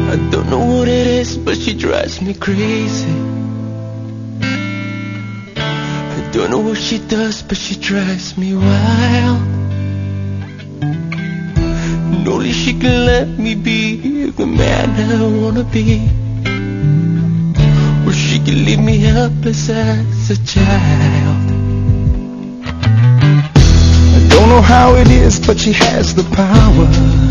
I don't know what it is, but she drives me crazy. I don't know what she does, but she drives me wild. And only she can let me be the man I wanna be. Or she can leave me helpless as a child. I don't know how it is, but she has the power.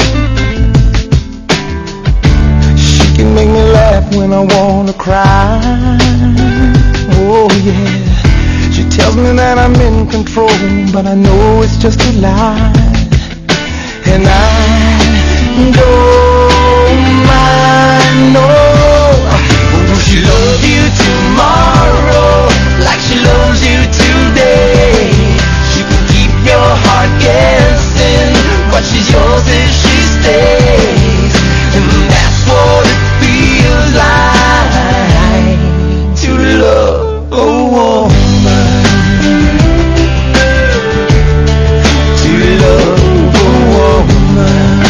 She can make me laugh when I wanna cry. Oh yeah. She tells me that I'm in control, but I know it's just a lie. And I don't mind, no. Will she love you tomorrow like she loves you today? She can keep your heart guessing, but she's yours if she stays. And that's what it feels like to love a woman. To love a woman.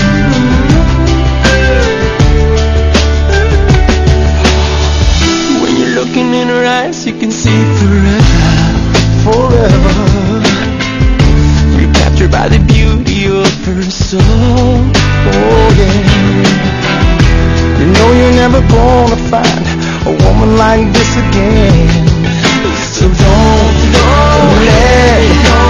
When you're looking in her eyes, you can see forever. Forever. You're captured by the beauty of her soul. Oh yeah. You know you're never gonna find a woman like this again. So don't let go.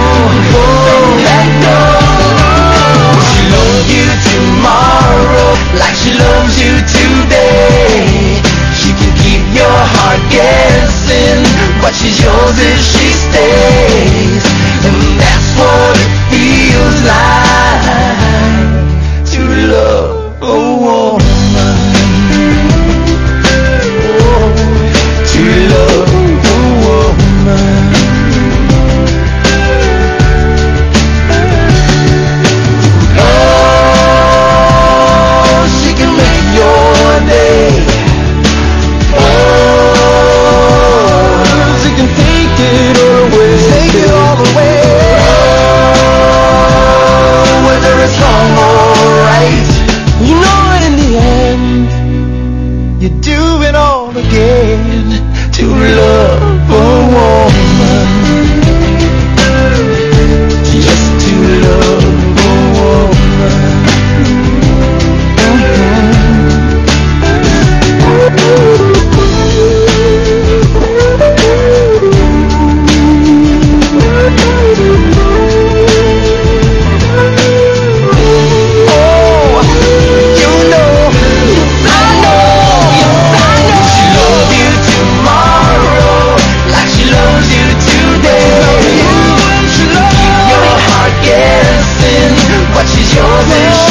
Will she love you tomorrow like she loves you today? She can keep your heart guessing, but she's yours if she stays. And that's what it feels like to love a woman. Oh, to love a woman. Oh, she can make your day. Oh, she can take it all away. Take it all away. Oh, whether it's wrong or right, you know it in the end. You do it all again to love a woman. Just to love a woman. But she's yours and